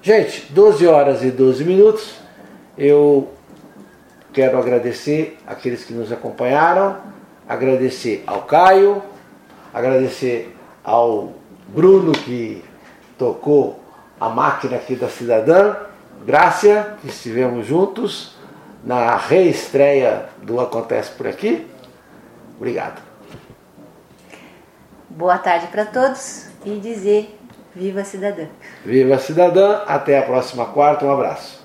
Gente, 12 horas e 12 minutos. Eu quero agradecer aqueles que nos acompanharam, agradecer ao Caio, agradecer ao Bruno que tocou a máquina aqui da Cidadã, Grácia, que estivemos juntos na reestreia do Acontece Por Aqui. Obrigado. Boa tarde para todos e dizer viva a Cidadã. Viva a Cidadã, até a próxima quarta, um abraço.